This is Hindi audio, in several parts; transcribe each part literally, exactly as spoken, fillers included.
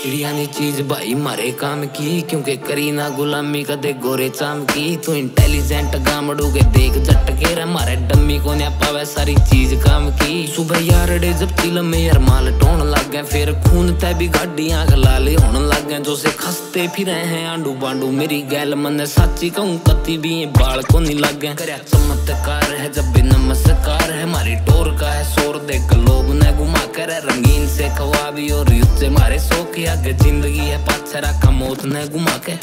चिड़िया नी चीज भाई मारे काम की, क्योंकि करी ना गुलामी कदे गोरे चाम की। तू इंटेलिजेंट गामड़ू के देख झटके रे, मारे डम्मी को न्या पावे सारी चीज काम की। सुबह यारड़े जब तिल में यार माल टोन लग गए, फिर खून तय भी गाड़ी आंख लाले होने लग गए। जो से खसते फिरे हैं आंडू बांडू मेरी गैल मन साची कहूँ कति भी बाल को नहीं लग गए। करया चमत्कार है जब भी नमस्कार है, मारी टोर का है शोर देख लोग ने घुमा कर। रंगीन से खवाबी और युद्ध से मारे सो के आगे जिंदगी है पाछे रखा मौत ने घुमा के।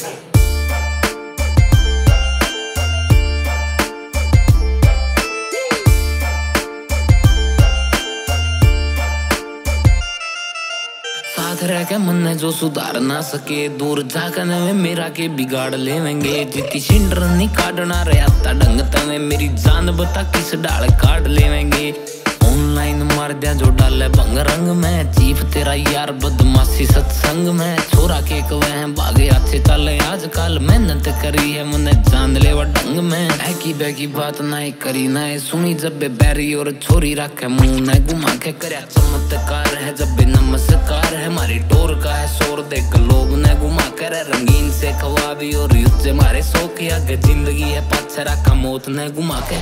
साथ रह के मन ने जो सुधार ना सके, दूर जाकर नवे मेरा के बिगाड़ लेवेंगे। जितनी सिंडर नहीं काटना रहता ढंग तवे, मेरी जान बता किस डाल काट लेवेंगे। ऑनलाइन मार दिया जो डाले भंग रंग में, चीफ तेरा यार बदमाशी सत्संग में। छोरा के कवे हैं भागे अच्छे चले आजकल, मेहनत करी है मने जान ले वो ढंग में। है की बैगी बात ना करी ना सुनी, जब बे बैरी और छोरी रखे मुंह न घुमा के। करया चमत्कार है जब बे नमस्कार है, मारी टोर का है शोर देख लोग ने घुमा कर। रंगीन से खवाबी और युद्ध से मारे सो के आगे जिंदगी है पाछे रखा मौत ने घुमा के।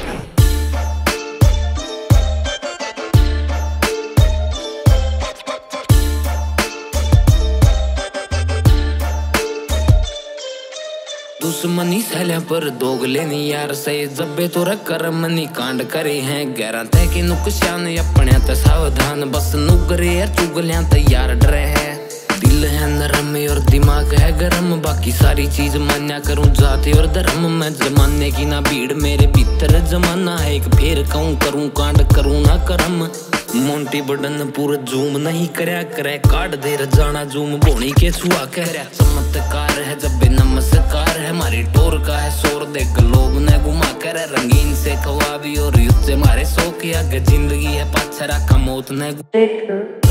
दुश्मनी सहले पर दोगले नी यार से, जब्बे तो कर मनी कांड करे हैं। गैरा तय के नुकसान अपने ते सावधान, बस नुगरे यार चुगलियां तैयार डरे है। दिल है नरम और दिमाग है गरम, बाकी सारी चीज मान्या करूं जाति और धर्म। मैं जमाने की ना भीड़ मेरे भीतर जमाना है, एक फेर कहूं करूं कांड करूं ना करम। मोंटी बटन पूरा जूम नहीं करया करे, काट दे जाना जूम बोनी के छुआ कह। चमत्कार है जब भी नमस्कार है, मारी टोर का है शोर देख लोग ने घुमा कर। रंगीन से खवाबी और युद्ध से मारे सो के आगे जिंदगी है पाछे रखा मौत ने।